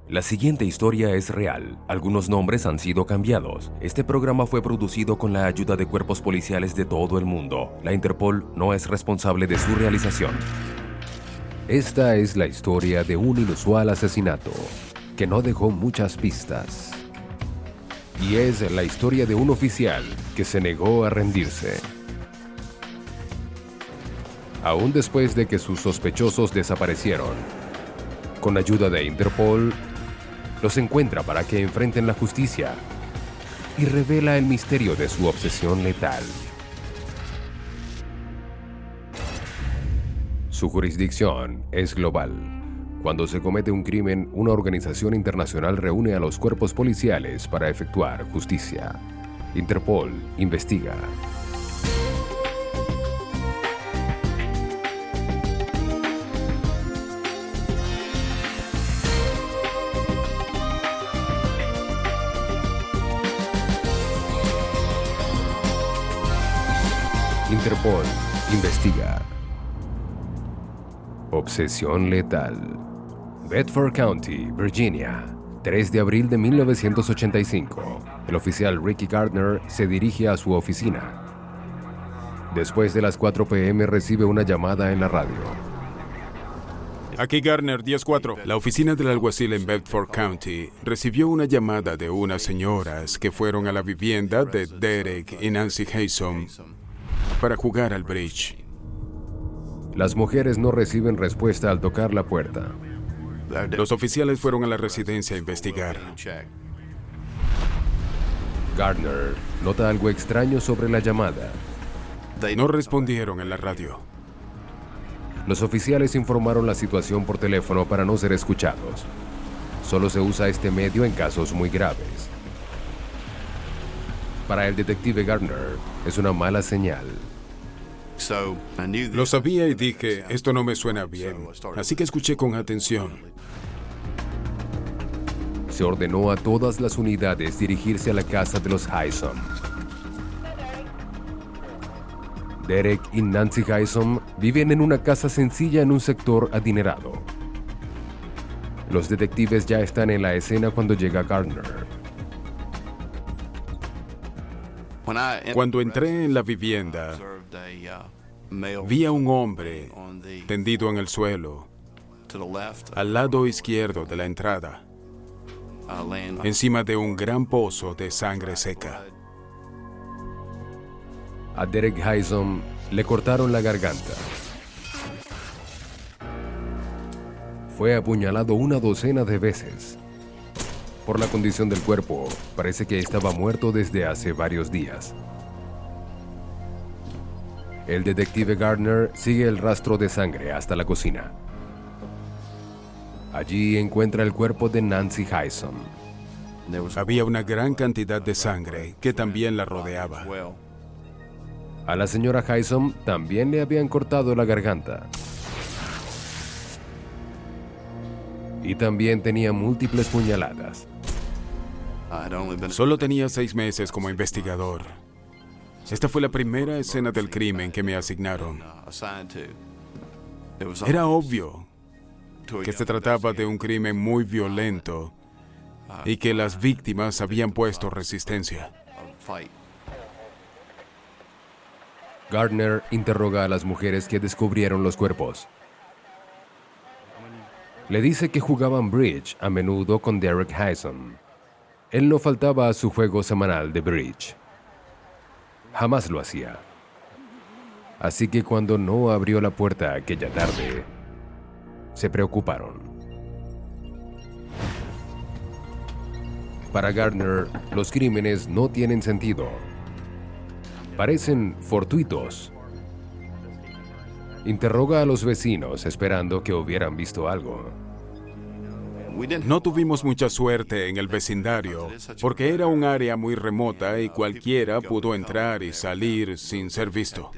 La siguiente historia es real. Algunos nombres han sido cambiados. Este programa fue producido con la ayuda de cuerpos policiales de todo el mundo. La Interpol no es responsable de su realización. Esta es la historia de un inusual asesinato que no dejó muchas pistas. Y es la historia de un oficial que se negó a rendirse. Aún después de que sus sospechosos desaparecieron, con ayuda de Interpol, los encuentra para que enfrenten la justicia y revela el misterio de su obsesión letal. Su jurisdicción es global. Cuando se comete un crimen, una organización internacional reúne a los cuerpos policiales para efectuar justicia. Interpol investiga. Interpol investiga. Obsesión letal. Bedford County, Virginia. 3 de abril de 1985. El oficial Ricky Gardner se dirige a su oficina. Después de las 4 p.m. recibe una llamada en la radio. Aquí Gardner, 10-4. La oficina del alguacil en Bedford County recibió una llamada de unas señoras que fueron a la vivienda de Derek y Nancy Haysom para jugar al bridge. Las mujeres no reciben respuesta al tocar la puerta. Los oficiales fueron a la residencia a investigar. Gardner nota algo extraño sobre la llamada. No respondieron en la radio. Los oficiales informaron la situación por teléfono para no ser escuchados. Solo se usa este medio en casos muy graves. Para el detective Gardner, es una mala señal. Lo sabía y dije, esto no me suena bien, así que escuché con atención. Se ordenó a todas las unidades dirigirse a la casa de los Haysom. Derek y Nancy Haysom viven en una casa sencilla en un sector adinerado. Los detectives ya están en la escena cuando llega Gardner. Cuando entré en la vivienda, vi a un hombre tendido en el suelo, al lado izquierdo de la entrada, encima de un gran pozo de sangre seca. A Derek Haysom le cortaron la garganta. Fue apuñalado una docena de veces. Por la condición del cuerpo, parece que estaba muerto desde hace varios días. El detective Gardner sigue el rastro de sangre hasta la cocina. Allí encuentra el cuerpo de Nancy Haysom. Había una gran cantidad de sangre que también la rodeaba. A la señora Haysom también le habían cortado la garganta. Y también tenía múltiples puñaladas. Solo tenía 6 meses como investigador. Esta fue la primera escena del crimen que me asignaron. Era obvio que se trataba de un crimen muy violento y que las víctimas habían puesto resistencia. Gardner interroga a las mujeres que descubrieron los cuerpos. Le dice que jugaban bridge a menudo con Derek Haysom. Él no faltaba a su juego semanal de bridge. Jamás lo hacía. Así que cuando no abrió la puerta aquella tarde, se preocuparon. Para Gardner, los crímenes no tienen sentido. Parecen fortuitos. Interroga a los vecinos esperando que hubieran visto algo. No tuvimos mucha suerte en el vecindario porque era un área muy remota y cualquiera pudo entrar y salir sin ser visto.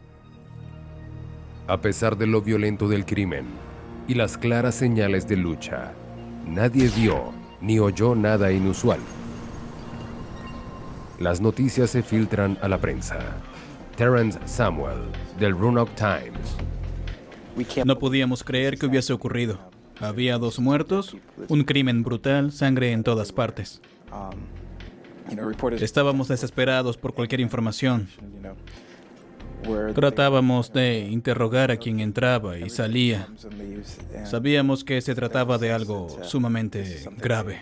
A pesar de lo violento del crimen y las claras señales de lucha, nadie vio ni oyó nada inusual. Las noticias se filtran a la prensa. Terrence Samuel, del Roanoke Times. No podíamos creer que hubiese ocurrido. Había 2 muertos, un crimen brutal, sangre en todas partes. Estábamos desesperados por cualquier información. Tratábamos de interrogar a quien entraba y salía. Sabíamos que se trataba de algo sumamente grave.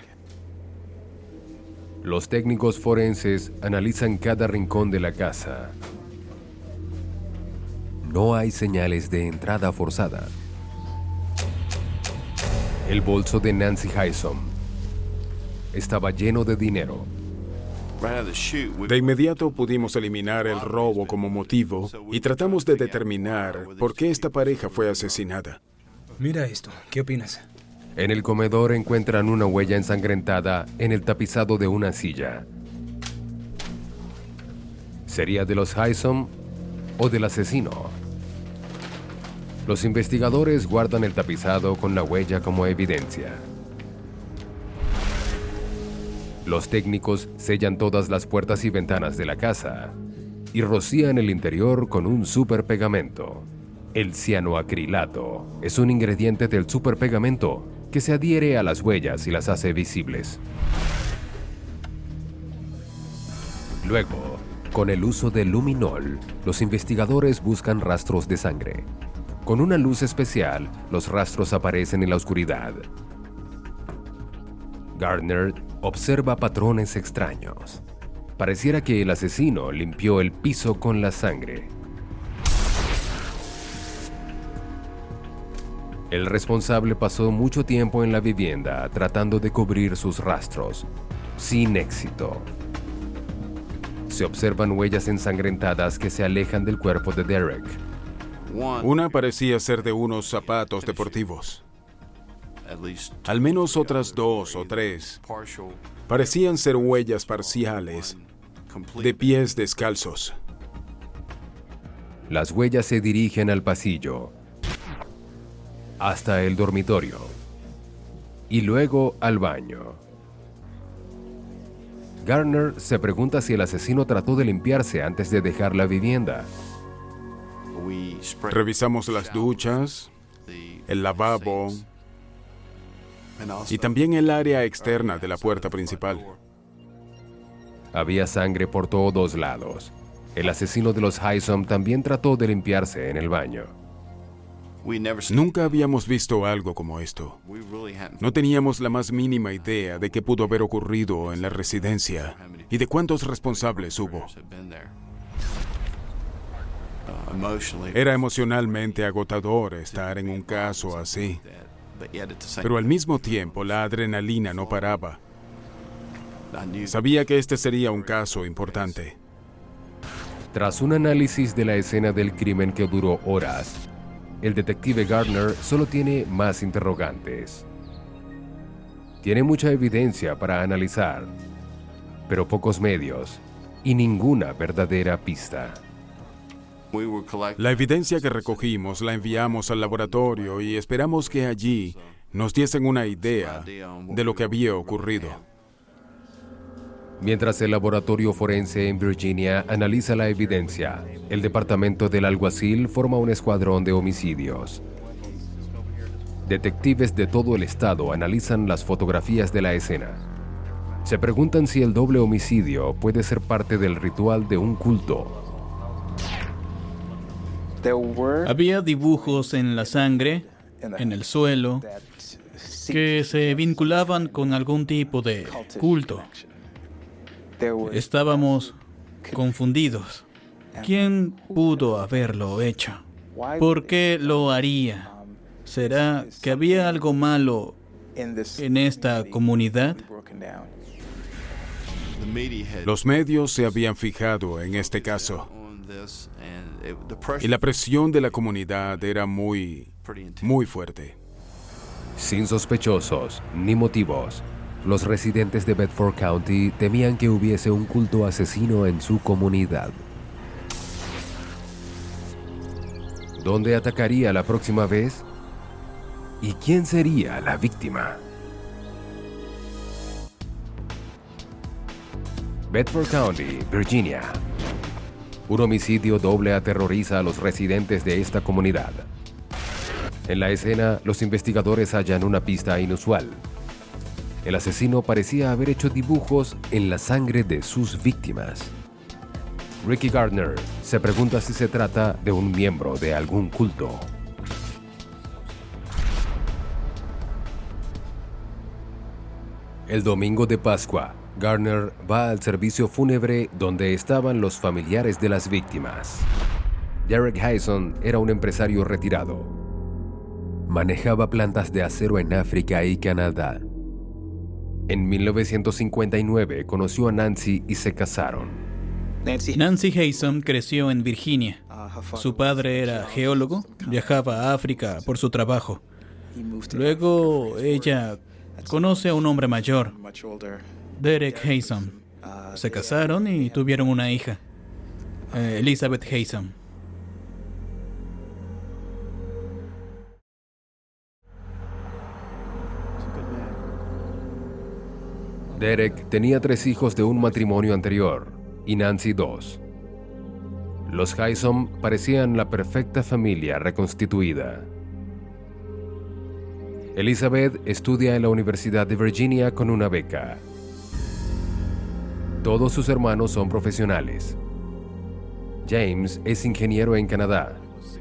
Los técnicos forenses analizan cada rincón de la casa. No hay señales de entrada forzada. El bolso de Nancy Hysom estaba lleno de dinero. De inmediato pudimos eliminar el robo como motivo y tratamos de determinar por qué esta pareja fue asesinada. Mira esto, ¿qué opinas? En el comedor encuentran una huella ensangrentada en el tapizado de una silla. ¿Sería de los Hysom o del asesino? Los investigadores guardan el tapizado con la huella como evidencia. Los técnicos sellan todas las puertas y ventanas de la casa y rocían el interior con un superpegamento. El cianoacrilato es un ingrediente del superpegamento que se adhiere a las huellas y las hace visibles. Luego, con el uso de luminol, los investigadores buscan rastros de sangre. Con una luz especial, los rastros aparecen en la oscuridad. Gardner observa patrones extraños. Pareciera que el asesino limpió el piso con la sangre. El responsable pasó mucho tiempo en la vivienda tratando de cubrir sus rastros, sin éxito. Se observan huellas ensangrentadas que se alejan del cuerpo de Derek. Una parecía ser de unos zapatos deportivos. Al menos otras 2 o 3 parecían ser huellas parciales de pies descalzos. Las huellas se dirigen al pasillo, hasta el dormitorio, y luego al baño. Gardner se pregunta si el asesino trató de limpiarse antes de dejar la vivienda. Revisamos las duchas, el lavabo y también el área externa de la puerta principal. Había sangre por todos lados. El asesino de los Hysom también trató de limpiarse en el baño. Nunca habíamos visto algo como esto. No teníamos la más mínima idea de qué pudo haber ocurrido en la residencia y de cuántos responsables hubo. Era emocionalmente agotador estar en un caso así, pero al mismo tiempo la adrenalina no paraba. Sabía que este sería un caso importante. Tras un análisis de la escena del crimen que duró horas, el detective Gardner solo tiene más interrogantes. Tiene mucha evidencia para analizar, pero pocos medios y ninguna verdadera pista. La evidencia que recogimos la enviamos al laboratorio y esperamos que allí nos diesen una idea de lo que había ocurrido. Mientras el laboratorio forense en Virginia analiza la evidencia, el departamento del alguacil forma un escuadrón de homicidios. Detectives de todo el estado analizan las fotografías de la escena. Se preguntan si el doble homicidio puede ser parte del ritual de un culto. Había dibujos en la sangre, en el suelo, que se vinculaban con algún tipo de culto. Estábamos confundidos. ¿Quién pudo haberlo hecho? ¿Por qué lo haría? ¿Será que había algo malo en esta comunidad? Los medios se habían fijado en este caso y la presión de la comunidad era muy fuerte. Sin sospechosos ni motivos, los residentes de Bedford County temían que hubiese un culto asesino en su comunidad. ¿Dónde atacaría la próxima vez? ¿Y quién sería la víctima? Bedford County, Virginia. Un homicidio doble aterroriza a los residentes de esta comunidad. En la escena, los investigadores hallan una pista inusual. El asesino parecía haber hecho dibujos en la sangre de sus víctimas. Ricky Gardner se pregunta si se trata de un miembro de algún culto. El domingo de Pascua, Gardner va al servicio fúnebre donde estaban los familiares de las víctimas. Derek Hyson era un empresario retirado. Manejaba plantas de acero en África y Canadá. En 1959 conoció a Nancy y se casaron. Nancy Hyson creció en Virginia. Su padre era geólogo, viajaba a África por su trabajo. Luego ella conoce a un hombre mayor, Derek Hyson. Se casaron y tuvieron una hija, Elizabeth Hyson. Derek tenía 3 hijos de un matrimonio anterior y Nancy 2. Los Hyson parecían la perfecta familia reconstituida. Elizabeth estudia en la Universidad de Virginia con una beca. Todos sus hermanos son profesionales. James es ingeniero en Canadá.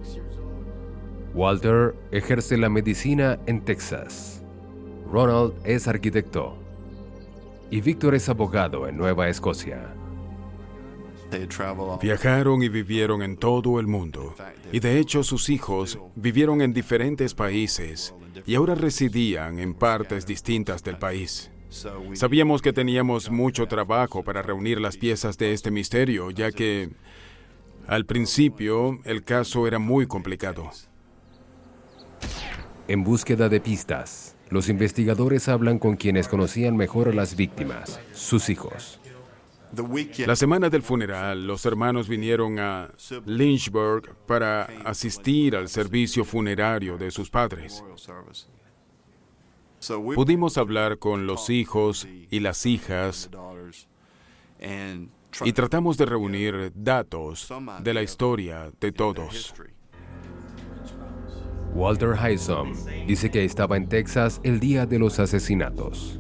Walter ejerce la medicina en Texas. Ronald es arquitecto. Y Victor es abogado en Nueva Escocia. Viajaron y vivieron en todo el mundo. Y de hecho sus hijos vivieron en diferentes países y ahora residían en partes distintas del país. Sabíamos que teníamos mucho trabajo para reunir las piezas de este misterio, ya que al principio el caso era muy complicado. En búsqueda de pistas, los investigadores hablan con quienes conocían mejor a las víctimas, sus hijos. La semana del funeral, los hermanos vinieron a Lynchburg para asistir al servicio funerario de sus padres. Pudimos hablar con los hijos y las hijas y tratamos de reunir datos de la historia de todos. Walter Hyson dice que estaba en Texas el día de los asesinatos.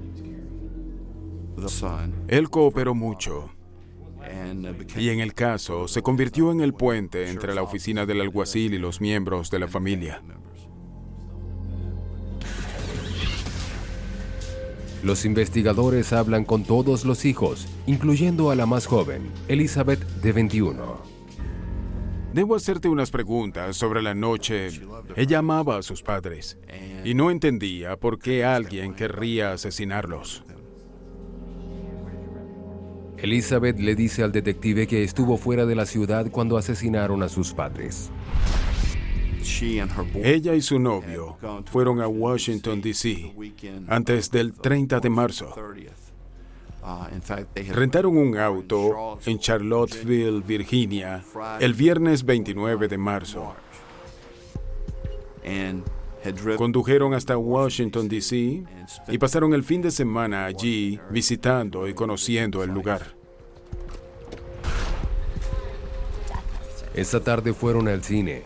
Él cooperó mucho y en el caso se convirtió en el puente entre la oficina del alguacil y los miembros de la familia. Los investigadores hablan con todos los hijos, incluyendo a la más joven, Elizabeth, de 21. Debo hacerte unas preguntas sobre la noche. Ella amaba a sus padres y no entendía por qué alguien querría asesinarlos. Elizabeth le dice al detective que estuvo fuera de la ciudad cuando asesinaron a sus padres. Ella y su novio fueron a Washington, D.C. antes del 30 de marzo. Rentaron un auto en Charlottesville, Virginia, el viernes 29 de marzo. Condujeron hasta Washington, D.C. y pasaron el fin de semana allí visitando y conociendo el lugar. Esa tarde fueron al cine.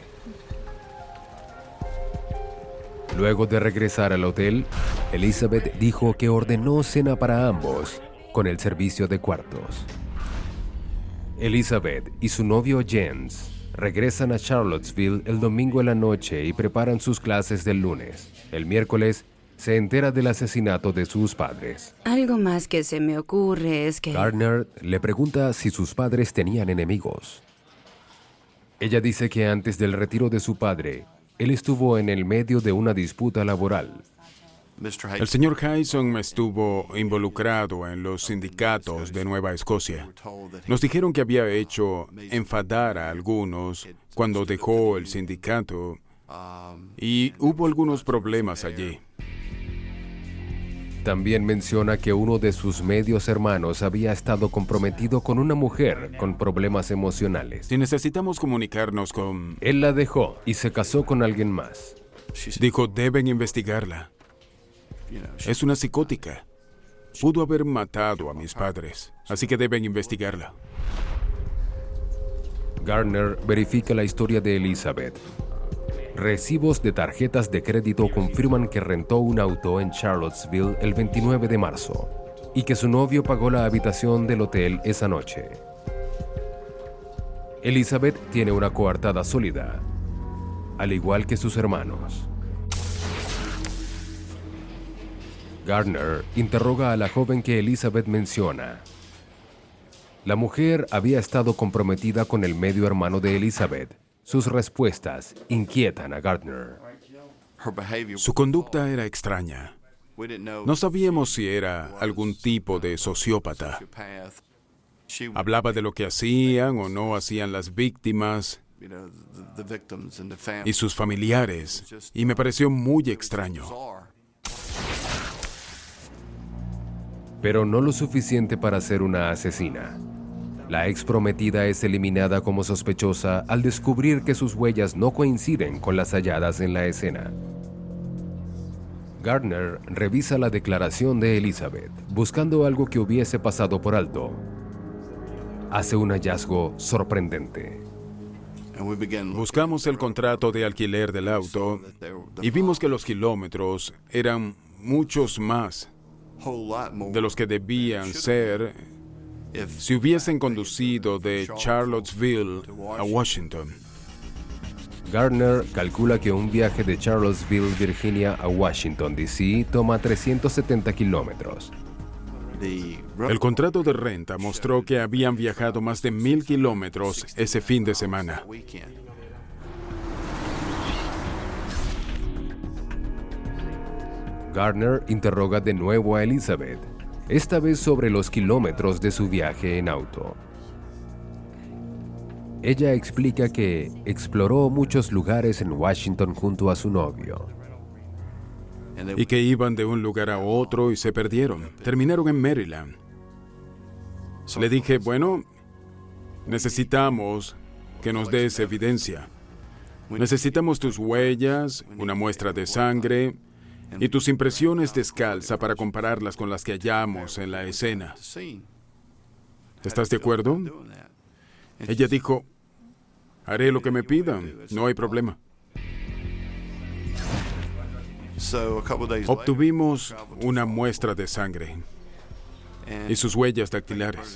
Luego de regresar al hotel, Elizabeth dijo que ordenó cena para ambos, con el servicio de cuartos. Elizabeth y su novio James regresan a Charlottesville el domingo en la noche y preparan sus clases del lunes. El miércoles se entera del asesinato de sus padres. Algo más que se me ocurre es que... Gardner le pregunta si sus padres tenían enemigos. Ella dice que antes del retiro de su padre, él estuvo en el medio de una disputa laboral. El señor Hyson estuvo involucrado en los sindicatos de Nueva Escocia. Nos dijeron que había hecho enfadar a algunos cuando dejó el sindicato y hubo algunos problemas allí. También menciona que uno de sus medios hermanos había estado comprometido con una mujer con problemas emocionales. Si necesitamos comunicarnos con... Él la dejó y se casó con alguien más. Dijo, deben investigarla. Es una psicótica. Pudo haber matado a mis padres, así que deben investigarla. Gardner verifica la historia de Elizabeth. Recibos de tarjetas de crédito confirman que rentó un auto en Charlottesville el 29 de marzo y que su novio pagó la habitación del hotel esa noche. Elizabeth tiene una coartada sólida, al igual que sus hermanos. Gardner interroga a la joven que Elizabeth menciona. La mujer había estado comprometida con el medio hermano de Elizabeth. Sus respuestas inquietan a Gardner. Su conducta era extraña. No sabíamos si era algún tipo de sociópata. Hablaba de lo que hacían o no hacían las víctimas y sus familiares, y me pareció muy extraño. Pero no lo suficiente para ser una asesina. La ex prometida es eliminada como sospechosa al descubrir que sus huellas no coinciden con las halladas en la escena. Gardner revisa la declaración de Elizabeth, buscando algo que hubiese pasado por alto. Hace un hallazgo sorprendente. Buscamos el contrato de alquiler del auto y vimos que los kilómetros eran muchos más de los que debían ser si hubiesen conducido de Charlottesville a Washington. Gardner calcula que un viaje de Charlottesville, Virginia a Washington, D.C. toma 370 kilómetros. El contrato de renta mostró que habían viajado más de 1,000 kilómetros ese fin de semana. Gardner interroga de nuevo a Elizabeth, esta vez sobre los kilómetros de su viaje en auto. Ella explica que exploró muchos lugares en Washington junto a su novio. Y que iban de un lugar a otro y se perdieron. Terminaron en Maryland. Le dije, bueno, necesitamos que nos des evidencia. Necesitamos tus huellas, una muestra de sangre y tus impresiones descalza para compararlas con las que hallamos en la escena. ¿Estás de acuerdo? Ella dijo, haré lo que me pidan, no hay problema. Obtuvimos una muestra de sangre y sus huellas dactilares.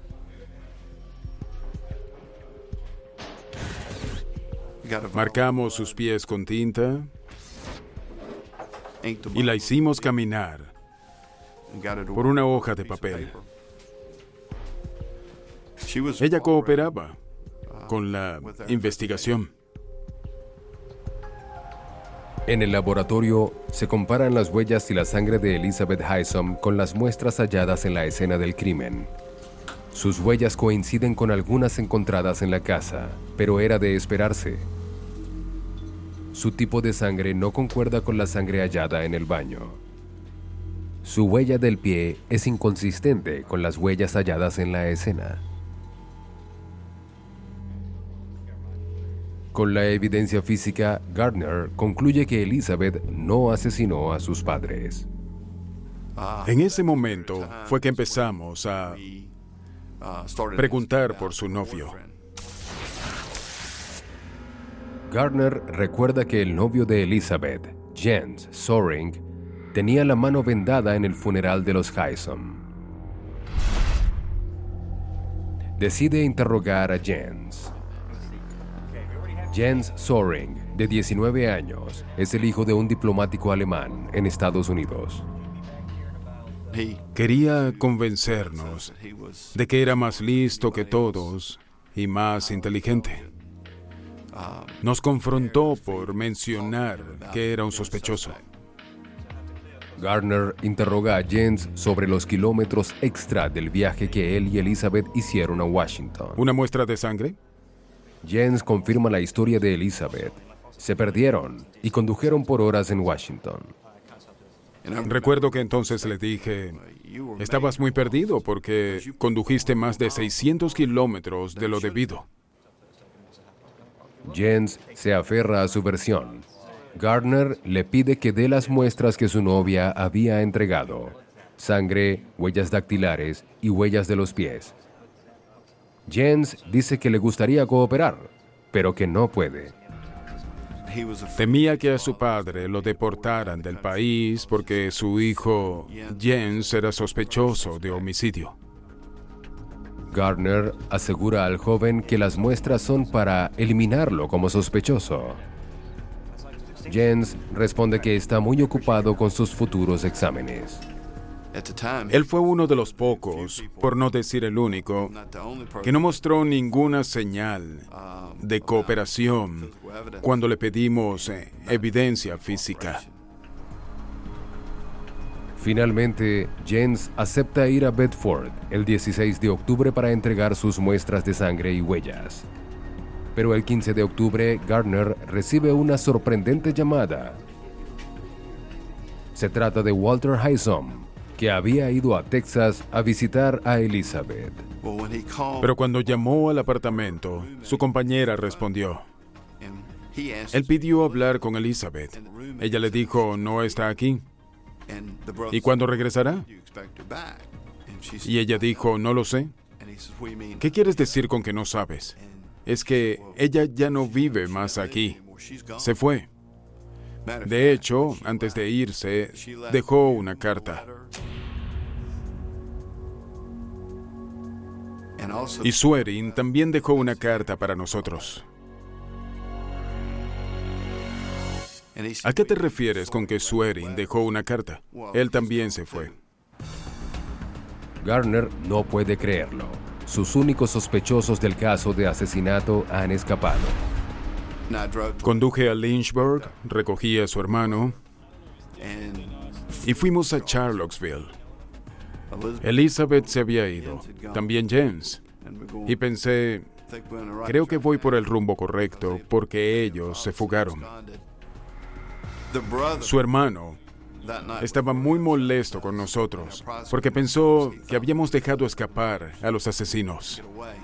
Marcamos sus pies con tinta y la hicimos caminar por una hoja de papel. Ella cooperaba con la investigación. En el laboratorio se comparan las huellas y la sangre de Elizabeth Haysom con las muestras halladas en la escena del crimen. Sus huellas coinciden con algunas encontradas en la casa, pero era de esperarse. Su tipo de sangre no concuerda con la sangre hallada en el baño. Su huella del pie es inconsistente con las huellas halladas en la escena. Con la evidencia física, Gardner concluye que Elizabeth no asesinó a sus padres. En ese momento fue que empezamos a preguntar por su novio. Gardner recuerda que el novio de Elizabeth, Jens Soring, tenía la mano vendada en el funeral de los Haysom. Decide interrogar a Jens. Jens Soring, de 19 años, es el hijo de un diplomático alemán en Estados Unidos. Quería convencernos de que era más listo que todos y más inteligente. Nos confrontó por mencionar que era un sospechoso. Gardner interroga a Jens sobre los kilómetros extra del viaje que él y Elizabeth hicieron a Washington. ¿Una muestra de sangre? Jens confirma la historia de Elizabeth. Se perdieron y condujeron por horas en Washington. Recuerdo que entonces le dije, estabas muy perdido porque condujiste más de 600 kilómetros de lo debido. Jens se aferra a su versión. Gardner le pide que dé las muestras que su novia había entregado: sangre, huellas dactilares y huellas de los pies. Jens dice que le gustaría cooperar, pero que no puede. Temía que a su padre lo deportaran del país porque su hijo Jens era sospechoso de homicidio. Gardner asegura al joven que las muestras son para eliminarlo como sospechoso. Jens responde que está muy ocupado con sus futuros exámenes. Él fue uno de los pocos, por no decir el único, que no mostró ninguna señal de cooperación cuando le pedimos evidencia física. Finalmente, Jens acepta ir a Bedford el 16 de octubre para entregar sus muestras de sangre y huellas. Pero el 15 de octubre, Gardner recibe una sorprendente llamada. Se trata de Walter Hysom, que había ido a Texas a visitar a Elizabeth. Pero cuando llamó al apartamento, su compañera respondió. Él pidió hablar con Elizabeth. Ella le dijo, no está aquí. ¿Y cuándo regresará? Y ella dijo, no lo sé. ¿Qué quieres decir con que no sabes? Es que ella ya no vive más aquí. Se fue. De hecho, antes de irse, dejó una carta. Y Swearing también dejó una carta para nosotros. ¿A qué te refieres con que Swearing dejó una carta? Él también se fue. Gardner no puede creerlo. Sus únicos sospechosos del caso de asesinato han escapado. Conduje a Lynchburg, recogí a su hermano y fuimos a Charlottesville. Elizabeth se había ido, también Jens, y pensé, creo que voy por el rumbo correcto porque ellos se fugaron. Su hermano estaba muy molesto con nosotros porque pensó que habíamos dejado escapar a los asesinos.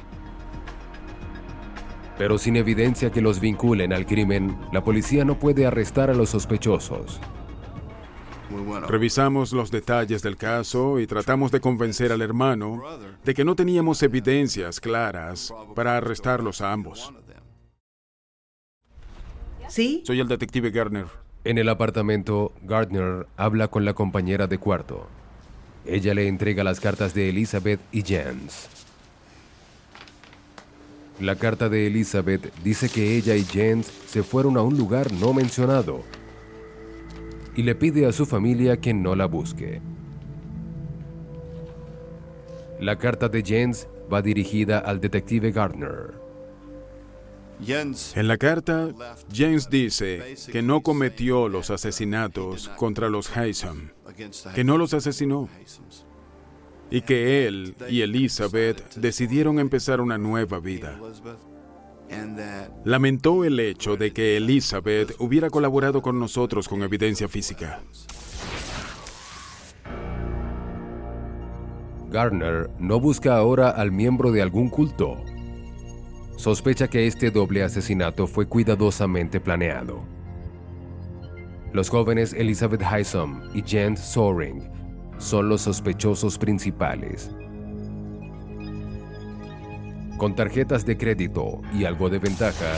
Pero sin evidencia que los vinculen al crimen, la policía no puede arrestar a los sospechosos. Revisamos los detalles del caso y tratamos de convencer al hermano de que no teníamos evidencias claras para arrestarlos a ambos. ¿Sí? Soy el detective Gardner. En el apartamento, Gardner habla con la compañera de cuarto. Ella le entrega las cartas de Elizabeth y Jens. La carta de Elizabeth dice que ella y Jens se fueron a un lugar no mencionado y le pide a su familia que no la busque. La carta de Jens va dirigida al detective Gardner. En la carta, Jens dice que no cometió los asesinatos contra los Hysom, que no los asesinó, y que él y Elizabeth decidieron empezar una nueva vida. Lamentó el hecho de que Elizabeth hubiera colaborado con nosotros con evidencia física. Gardner no busca ahora al miembro de algún culto. Sospecha que este doble asesinato fue cuidadosamente planeado. Los jóvenes Elizabeth Hysom y Jens Soring son los sospechosos principales. Con tarjetas de crédito y algo de ventaja,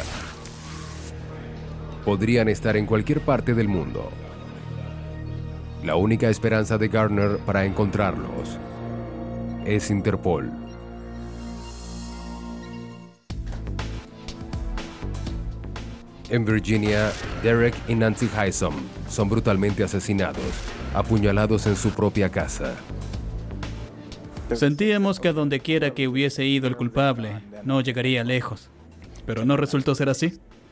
podrían estar en cualquier parte del mundo. La única esperanza de Gardner para encontrarlos es Interpol. En Virginia, Derek y Nancy Hysom son brutalmente asesinados, apuñalados en su propia casa. Sentíamos que a donde quiera que hubiese ido el culpable, no llegaría lejos. Pero no resultó ser así.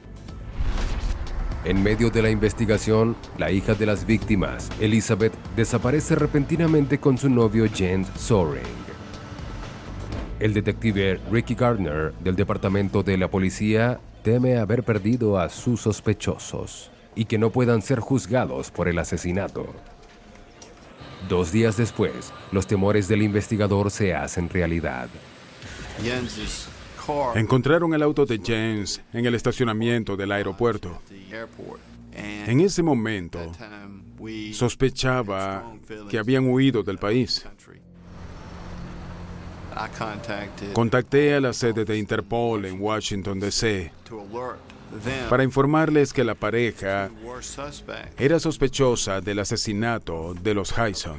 En medio de la investigación, la hija de las víctimas, Elizabeth, desaparece repentinamente con su novio Jens Soring. El detective Ricky Gardner, del departamento de la policía, teme haber perdido a sus sospechosos y que no puedan ser juzgados por el asesinato. 2 días después, los temores del investigador se hacen realidad. Encontraron el auto de Jens en el estacionamiento del aeropuerto. En ese momento, sospechaba que habían huido del país. Contacté a la sede de Interpol en Washington, D.C. para informarles que la pareja era sospechosa del asesinato de los Hyson.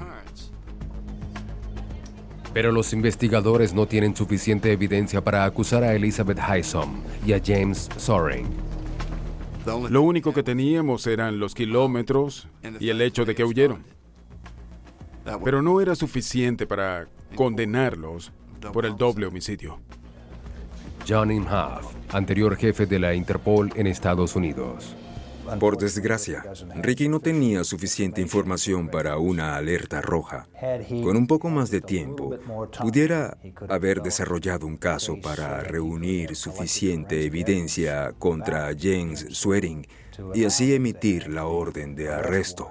Pero los investigadores no tienen suficiente evidencia para acusar a Elizabeth Hyson y a James Soring. Lo único que teníamos eran los kilómetros y el hecho de que huyeron. Pero no era suficiente para condenarlos por el doble homicidio. John Imhoff, anterior jefe de la Interpol en Estados Unidos. Por desgracia, Ricky no tenía suficiente información para una alerta roja. Con un poco más de tiempo, pudiera haber desarrollado un caso para reunir suficiente evidencia contra James Soring y así emitir la orden de arresto.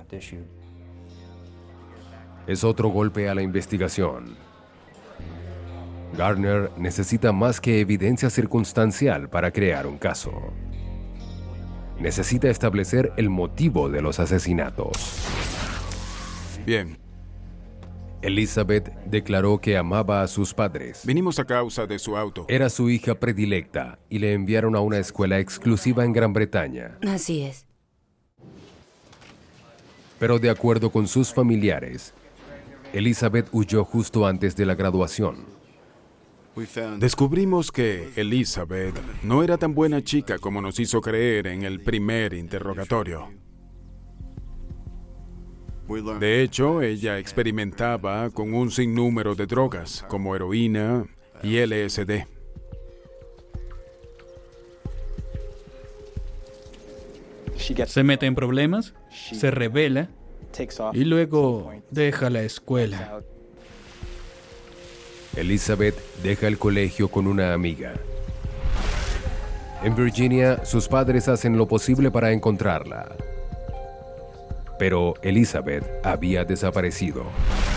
Es otro golpe a la investigación. Gardner necesita más que evidencia circunstancial para crear un caso. Necesita establecer el motivo de los asesinatos. Bien. Elizabeth declaró que amaba a sus padres. Vinimos a causa de su auto. Era su hija predilecta y le enviaron a una escuela exclusiva en Gran Bretaña. Así es. Pero de acuerdo con sus familiares, Elizabeth huyó justo antes de la graduación. Descubrimos que Elizabeth no era tan buena chica como nos hizo creer en el primer interrogatorio. De hecho, ella experimentaba con un sinnúmero de drogas, como heroína y LSD. Se mete en problemas, se rebela y luego deja la escuela. Elizabeth deja el colegio con una amiga. En Virginia, sus padres hacen lo posible para encontrarla. Pero Elizabeth había desaparecido.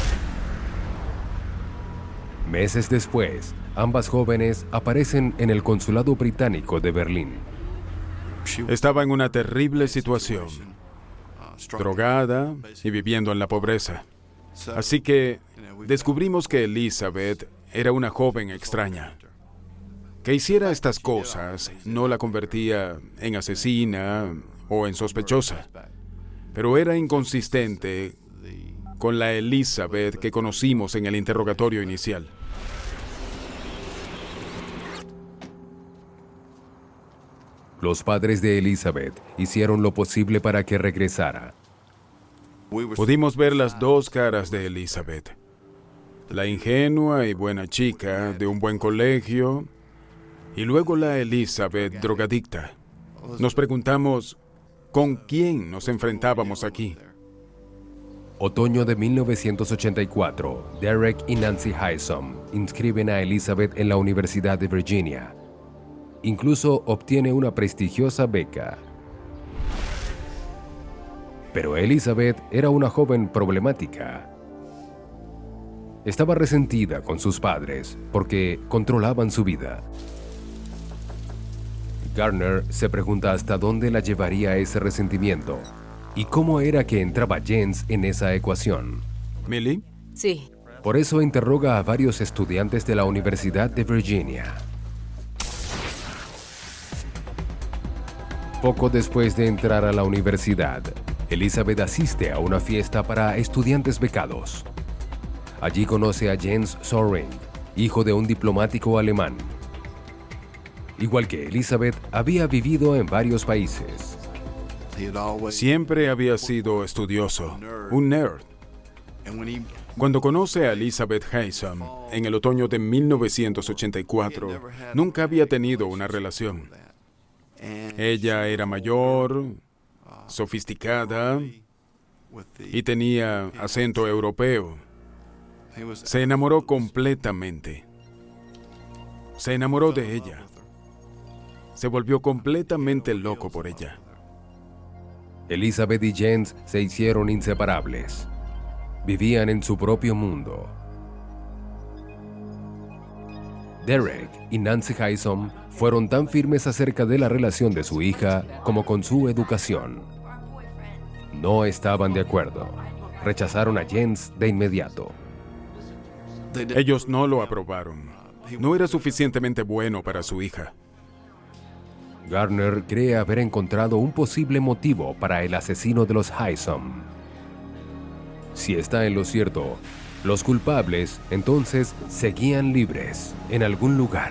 Meses después, ambas jóvenes aparecen en el consulado británico de Berlín. Estaba en una terrible situación, drogada y viviendo en la pobreza. Así que descubrimos que Elizabeth era una joven extraña. Que hiciera estas cosas no la convertía en asesina o en sospechosa, pero era inconsistente con la Elizabeth que conocimos en el interrogatorio inicial. Los padres de Elizabeth hicieron lo posible para que regresara. Pudimos ver las dos caras de Elizabeth. La ingenua y buena chica de un buen colegio y luego la Elizabeth drogadicta. Nos preguntamos, ¿con quién nos enfrentábamos aquí? Otoño de 1984, Derek y Nancy Hyson inscriben a Elizabeth en la Universidad de Virginia. Incluso obtiene una prestigiosa beca. Pero Elizabeth era una joven problemática. Estaba resentida con sus padres porque controlaban su vida. Gardner se pregunta hasta dónde la llevaría ese resentimiento y cómo era que entraba James en esa ecuación. ¿Millie? Sí. Por eso interroga a varios estudiantes de la Universidad de Virginia. Poco después de entrar a la universidad, Elizabeth asiste a una fiesta para estudiantes becados. Allí conoce a James Soring, hijo de un diplomático alemán. Igual que Elizabeth, había vivido en varios países. Siempre había sido estudioso, un nerd. Cuando conoce a Elizabeth Hyson en el otoño de 1984, nunca había tenido una relación. Ella era mayor, sofisticada y tenía acento europeo. Se enamoró completamente. Se enamoró de ella. Se volvió completamente loco por ella. Elizabeth y James se hicieron inseparables. Vivían en su propio mundo. Derek y Nancy Hyson fueron tan firmes acerca de la relación de su hija como con su educación. No estaban de acuerdo. Rechazaron a James de inmediato. Ellos no lo aprobaron. No era suficientemente bueno para su hija. Gardner cree haber encontrado un posible motivo para el asesino de los Haysom. Si está en lo cierto, los culpables entonces seguían libres en algún lugar.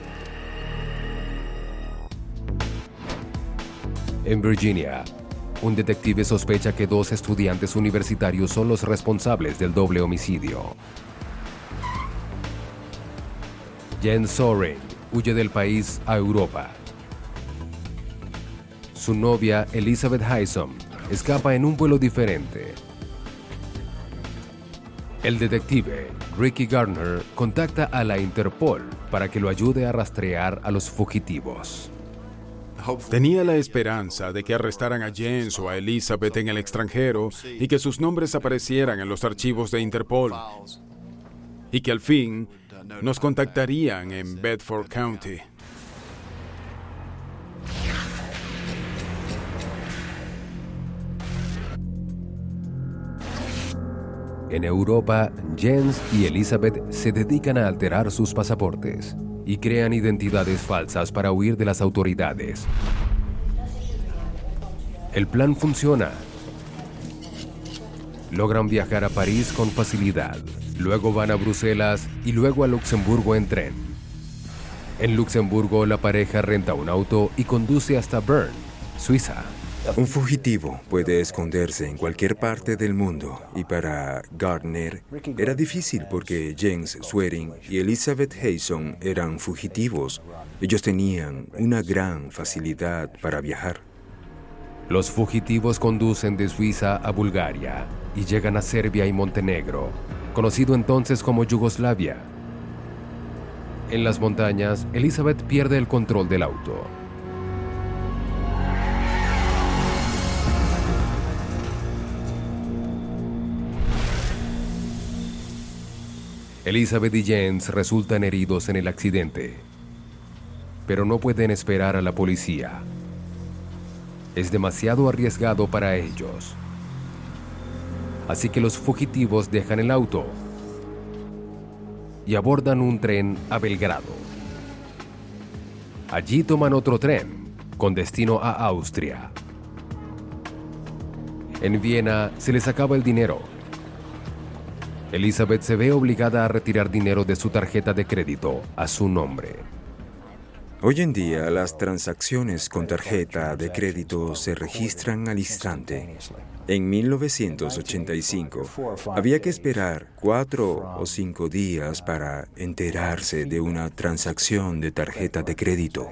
En Virginia, un detective sospecha que 2 estudiantes universitarios son los responsables del doble homicidio. Jens Soering huye del país a Europa. Su novia, Elizabeth Haysom, escapa en un vuelo diferente. El detective, Ricky Gardner, contacta a la Interpol para que lo ayude a rastrear a los fugitivos. Tenía la esperanza de que arrestaran a Jens o a Elizabeth en el extranjero y que sus nombres aparecieran en los archivos de Interpol. Y que al fin nos contactarían en Bedford County. En Europa, Jens y Elizabeth se dedican a alterar sus pasaportes y crean identidades falsas para huir de las autoridades. El plan funciona. Logran viajar a París con facilidad. Luego van a Bruselas y luego a Luxemburgo en tren. En Luxemburgo, la pareja renta un auto y conduce hasta Bern, Suiza. Un fugitivo puede esconderse en cualquier parte del mundo y para Gardner era difícil porque Jens Soering y Elizabeth Haysom eran fugitivos. Ellos tenían una gran facilidad para viajar. Los fugitivos conducen de Suiza a Bulgaria y llegan a Serbia y Montenegro, conocido entonces como Yugoslavia. En las montañas, Elizabeth pierde el control del auto. Elizabeth y Jens resultan heridos en el accidente, pero no pueden esperar a la policía. Es demasiado arriesgado para ellos. Así que los fugitivos dejan el auto y abordan un tren a Belgrado. Allí toman otro tren con destino a Austria. En Viena se les acaba el dinero. Elizabeth se ve obligada a retirar dinero de su tarjeta de crédito a su nombre. Hoy en día, las transacciones con tarjeta de crédito se registran al instante. En 1985, había que esperar 4 o 5 días para enterarse de una transacción de tarjeta de crédito.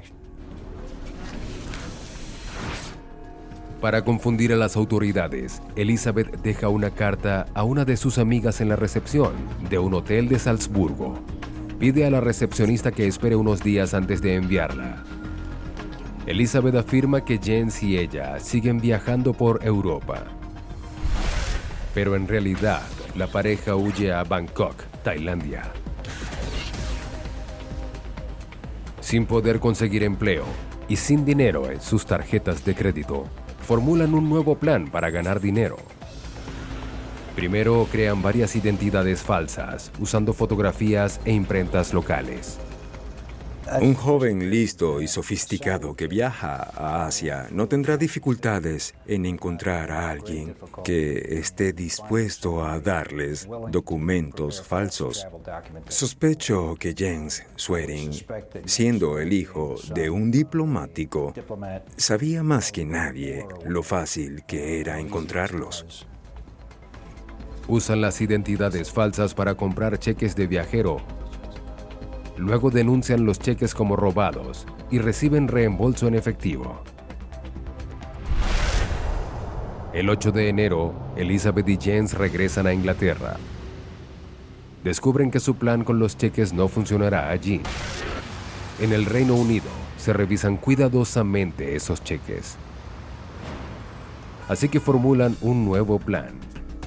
Para confundir a las autoridades, Elizabeth deja una carta a una de sus amigas en la recepción de un hotel de Salzburgo. Pide a la recepcionista que espere unos días antes de enviarla. Elizabeth afirma que Jens y ella siguen viajando por Europa. Pero en realidad, la pareja huye a Bangkok, Tailandia. Sin poder conseguir empleo y sin dinero en sus tarjetas de crédito, formulan un nuevo plan para ganar dinero. Primero crean varias identidades falsas, usando fotografías e imprentas locales. Un joven listo y sofisticado que viaja a Asia no tendrá dificultades en encontrar a alguien que esté dispuesto a darles documentos falsos. Sospecho que Jens Soering, siendo el hijo de un diplomático, sabía más que nadie lo fácil que era encontrarlos. Usan las identidades falsas para comprar cheques de viajero. Luego denuncian los cheques como robados y reciben reembolso en efectivo. El 8 de enero, Elizabeth y Jens regresan a Inglaterra. Descubren que su plan con los cheques no funcionará allí. En el Reino Unido, se revisan cuidadosamente esos cheques. Así que formulan un nuevo plan.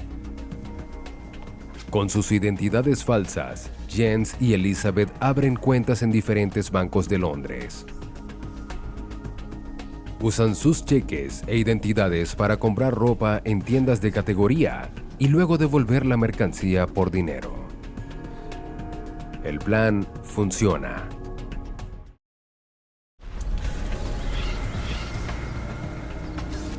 Con sus identidades falsas, Jens y Elizabeth abren cuentas en diferentes bancos de Londres. Usan sus cheques e identidades para comprar ropa en tiendas de categoría y luego devolver la mercancía por dinero. El plan funciona.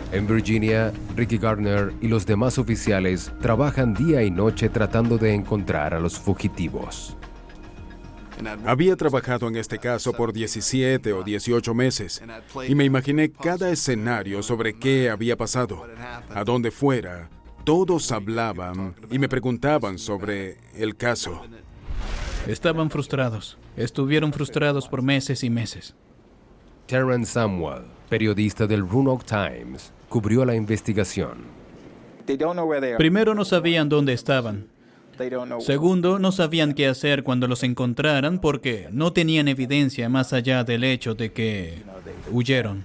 En Virginia, Ricky Gardner y los demás oficiales trabajan día y noche tratando de encontrar a los fugitivos. Había trabajado en este caso por 17 o 18 meses y me imaginé cada escenario sobre qué había pasado, a dónde fuera. Todos hablaban y me preguntaban sobre el caso. Estaban frustrados. Estuvieron frustrados por meses y meses. Terrence Samuel, periodista del Roanoke Times, cubrió la investigación. Primero, no sabían dónde estaban. Segundo, no sabían qué hacer cuando los encontraran porque no tenían evidencia más allá del hecho de que huyeron.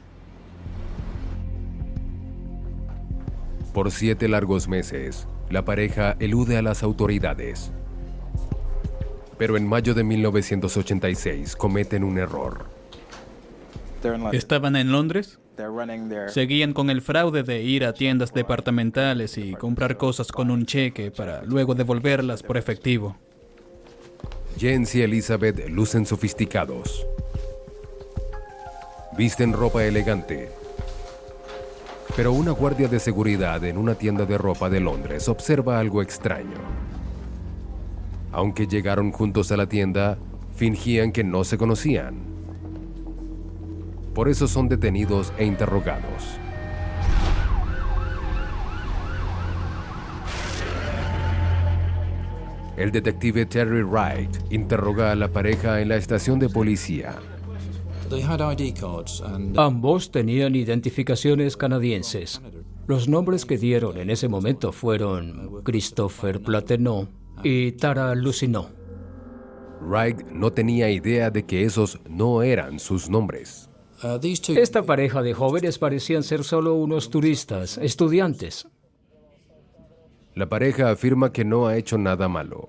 Por 7 largos meses, la pareja elude a las autoridades. Pero en mayo de 1986 cometen un error. ¿Estaban en Londres? Seguían con el fraude de ir a tiendas departamentales y comprar cosas con un cheque para luego devolverlas por efectivo. Jens y Elizabeth lucen sofisticados. Visten ropa elegante. Pero una guardia de seguridad en una tienda de ropa de Londres observa algo extraño. Aunque llegaron juntos a la tienda, fingían que no se conocían. Por eso son detenidos e interrogados. El detective Terry Wright interroga a la pareja en la estación de policía. Ambos tenían identificaciones canadienses. Los nombres que dieron en ese momento fueron Christopher Plateneau y Tara Lucineau. Wright no tenía idea de que esos no eran sus nombres. Esta pareja de jóvenes parecían ser solo unos turistas, estudiantes. La pareja afirma que no ha hecho nada malo.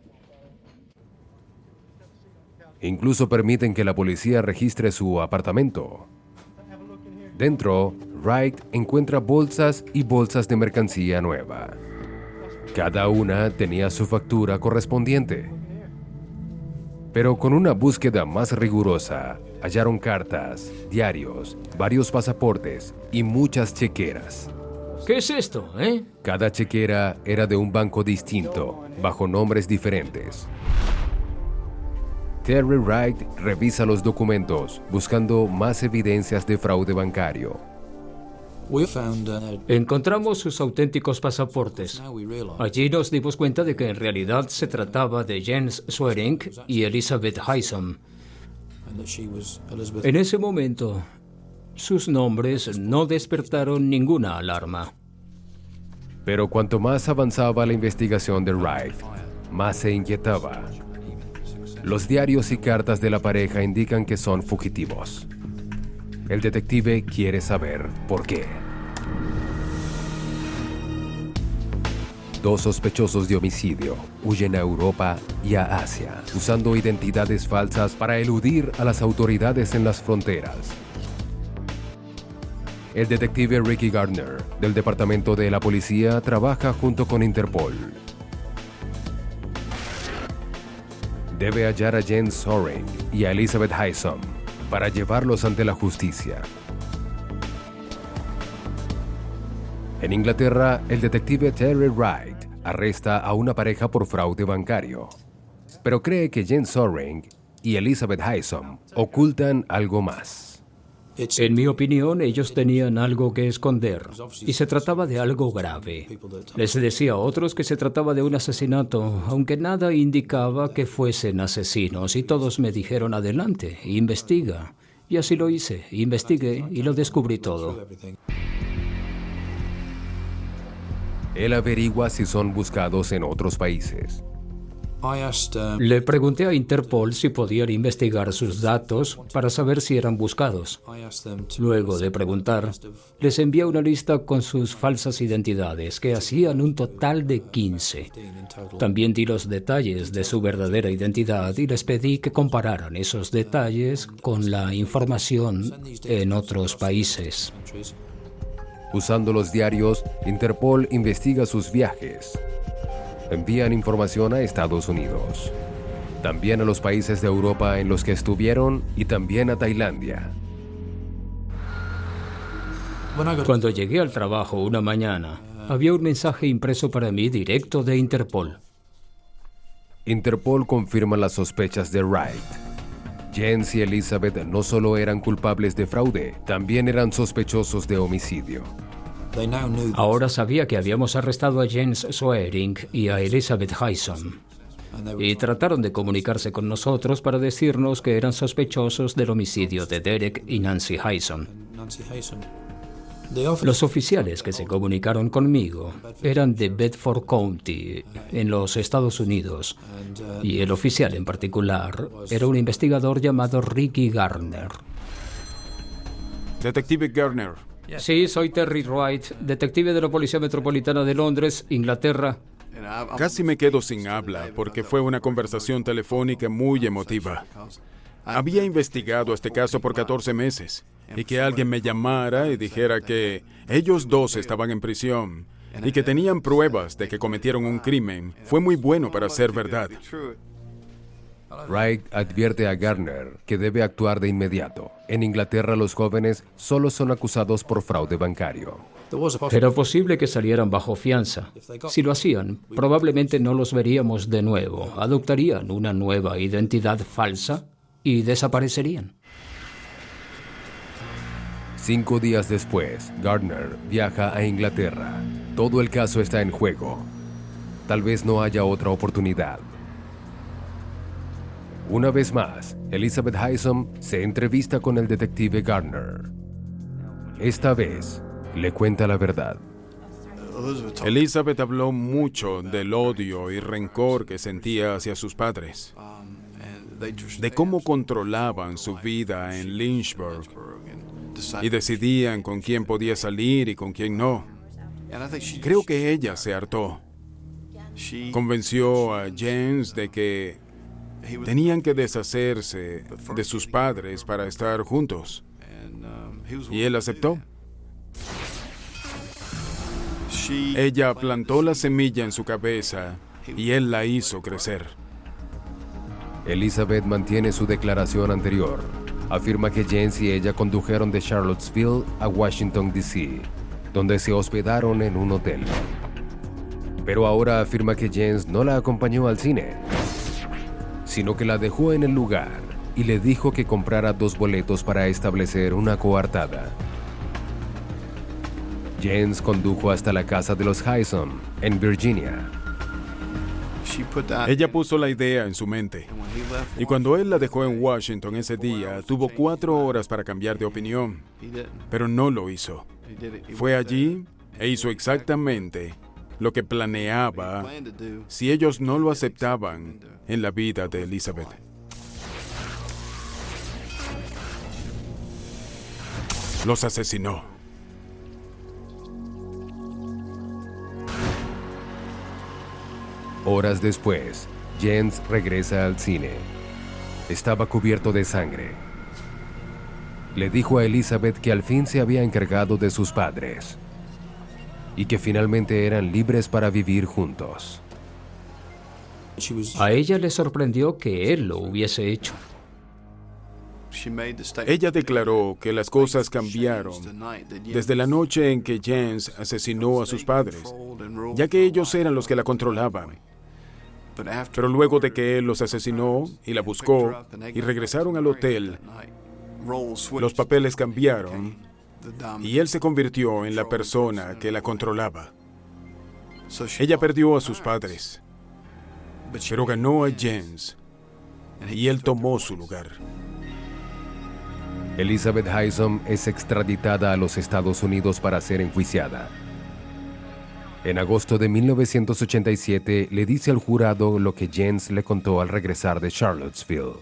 Incluso permiten que la policía registre su apartamento. Dentro, Wright encuentra bolsas y bolsas de mercancía nueva. Cada una tenía su factura correspondiente. Pero con una búsqueda más rigurosa, hallaron cartas, diarios, varios pasaportes y muchas chequeras. ¿Qué es esto, Cada chequera era de un banco distinto, bajo nombres diferentes. Terry Wright revisa los documentos, buscando más evidencias de fraude bancario. Encontramos sus auténticos pasaportes. Allí nos dimos cuenta de que en realidad se trataba de Jens Swearing y Elizabeth Haysom. En ese momento, sus nombres no despertaron ninguna alarma. Pero cuanto más avanzaba la investigación de Wright, más se inquietaba. Los diarios y cartas de la pareja indican que son fugitivos. El detective quiere saber por qué. 2 sospechosos de homicidio huyen a Europa y a Asia, usando identidades falsas para eludir a las autoridades en las fronteras. El detective Ricky Gardner, del Departamento de la Policía, trabaja junto con Interpol. Debe hallar a Jens Swearing y a Elizabeth Haysom para llevarlos ante la justicia. En Inglaterra, el detective Terry Wright arresta a una pareja por fraude bancario, pero cree que Jens Swearing y Elizabeth Haysom ocultan algo más. En mi opinión, ellos tenían algo que esconder, y se trataba de algo grave. Les decía a otros que se trataba de un asesinato, aunque nada indicaba que fuesen asesinos, y todos me dijeron, adelante, investiga. Y así lo hice, investigué y lo descubrí todo. Él averigua si son buscados en otros países. Le pregunté a Interpol si podían investigar sus datos para saber si eran buscados. Luego de preguntar, les envié una lista con sus falsas identidades, que hacían un total de 15. También di los detalles de su verdadera identidad y les pedí que compararan esos detalles con la información en otros países. Usando los diarios, Interpol investiga sus viajes. Envían información a Estados Unidos, también a los países de Europa en los que estuvieron y también a Tailandia. Cuando llegué al trabajo una mañana, había un mensaje impreso para mí directo de Interpol. Interpol confirma las sospechas de Wright. Jens y Elizabeth no solo eran culpables de fraude, también eran sospechosos de homicidio. Ahora sabía que habíamos arrestado a Jens Swearing y a Elizabeth Hyson. Y trataron de comunicarse con nosotros para decirnos que eran sospechosos del homicidio de Derek y Nancy Hyson. Los oficiales que se comunicaron conmigo eran de Bedford County, en los Estados Unidos, y el oficial en particular era un investigador llamado Ricky Garner. Detective Garner. Sí, soy Terry Wright, detective de la Policía Metropolitana de Londres, Inglaterra. Casi me quedo sin habla porque fue una conversación telefónica muy emotiva. Había investigado este caso por 14 meses y que alguien me llamara y dijera que ellos dos estaban en prisión y que tenían pruebas de que cometieron un crimen fue muy bueno para ser verdad. Wright advierte a Garner que debe actuar de inmediato. En Inglaterra los jóvenes solo son acusados por fraude bancario. Era posible que salieran bajo fianza. Si lo hacían, probablemente no los veríamos de nuevo. Adoptarían una nueva identidad falsa y desaparecerían. 5 días después, Gardner viaja a Inglaterra. Todo el caso está en juego. Tal vez no haya otra oportunidad. Una vez más, Elizabeth Hyson se entrevista con el detective Gardner. Esta vez, le cuenta la verdad. Elizabeth habló mucho del odio y rencor que sentía hacia sus padres, de cómo controlaban su vida en Lynchburg y decidían con quién podía salir y con quién no. Creo que ella se hartó. Convenció a Jens de que tenían que deshacerse de sus padres para estar juntos. Y él aceptó. Ella plantó la semilla en su cabeza y él la hizo crecer. Elizabeth mantiene su declaración anterior. Afirma que Jens y ella condujeron de Charlottesville a Washington, D.C., donde se hospedaron en un hotel. Pero ahora afirma que Jens no la acompañó al cine, sino que la dejó en el lugar y le dijo que comprara 2 boletos para establecer una coartada. Jens condujo hasta la casa de los Hyson, en Virginia. Ella puso la idea en su mente. Y cuando él la dejó en Washington ese día, tuvo 4 horas para cambiar de opinión. Pero no lo hizo. Fue allí e hizo exactamente lo que planeaba si ellos no lo aceptaban en la vida de Elizabeth. Los asesinó. Horas después, Jens regresa al cine. Estaba cubierto de sangre. Le dijo a Elizabeth que al fin se había encargado de sus padres y que finalmente eran libres para vivir juntos. A ella le sorprendió que él lo hubiese hecho. Ella declaró que las cosas cambiaron desde la noche en que Jens asesinó a sus padres, ya que ellos eran los que la controlaban. Pero luego de que él los asesinó y la buscó y regresaron al hotel, los papeles cambiaron y él se convirtió en la persona que la controlaba. Ella perdió a sus padres, pero ganó a Jens y él tomó su lugar. Elizabeth Hyson es extraditada a los Estados Unidos para ser enjuiciada. En agosto de 1987 le dice al jurado lo que Jens le contó al regresar de Charlottesville.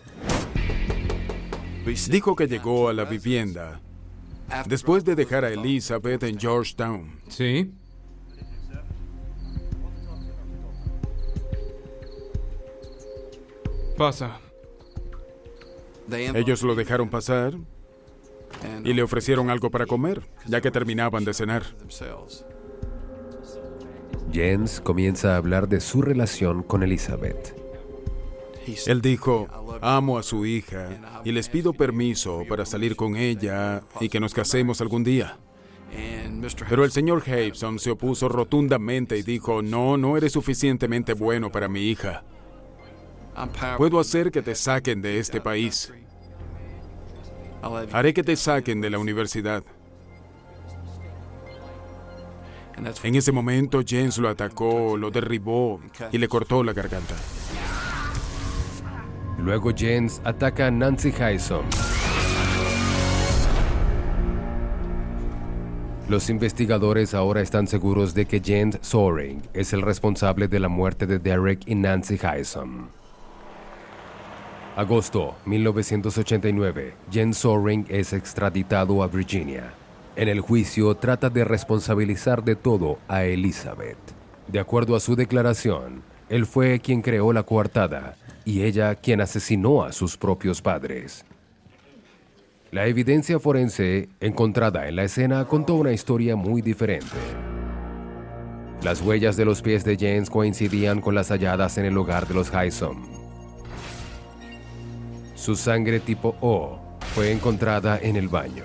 Dijo que llegó a la vivienda después de dejar a Elizabeth en Georgetown. ¿Sí? Pasa. Ellos lo dejaron pasar y le ofrecieron algo para comer, ya que terminaban de cenar. Jens comienza a hablar de su relación con Elizabeth. Él dijo, amo a su hija y les pido permiso para salir con ella y que nos casemos algún día. Pero el señor Habeson se opuso rotundamente y dijo, no eres suficientemente bueno para mi hija. Puedo hacer que te saquen de este país. Haré que te saquen de la universidad. En ese momento, Jens lo atacó, lo derribó y le cortó la garganta. Luego Jens ataca a Nancy Hysom. Los investigadores ahora están seguros de que Jens Soering es el responsable de la muerte de Derek y Nancy Hysom. Agosto 1989, Jens Soering es extraditado a Virginia. En el juicio trata de responsabilizar de todo a Elizabeth. De acuerdo a su declaración, él fue quien creó la coartada y ella quien asesinó a sus propios padres. La evidencia forense encontrada en la escena contó una historia muy diferente. Las huellas de los pies de Jens coincidían con las halladas en el hogar de los Hysom. Su sangre tipo O fue encontrada en el baño.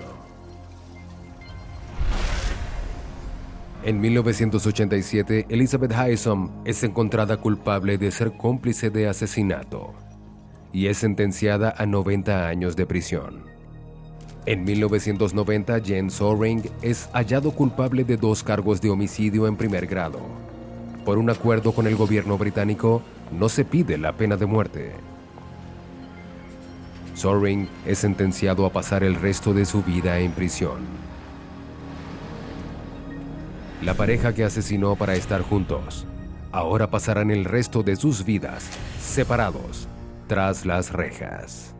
En 1987, Elizabeth Hysom es encontrada culpable de ser cómplice de asesinato y es sentenciada a 90 años de prisión. En 1990, Jens Soering es hallado culpable de 2 cargos de homicidio en primer grado. Por un acuerdo con el gobierno británico, no se pide la pena de muerte. Soering es sentenciado a pasar el resto de su vida en prisión. La pareja que asesinó para estar juntos, ahora pasarán el resto de sus vidas separados tras las rejas.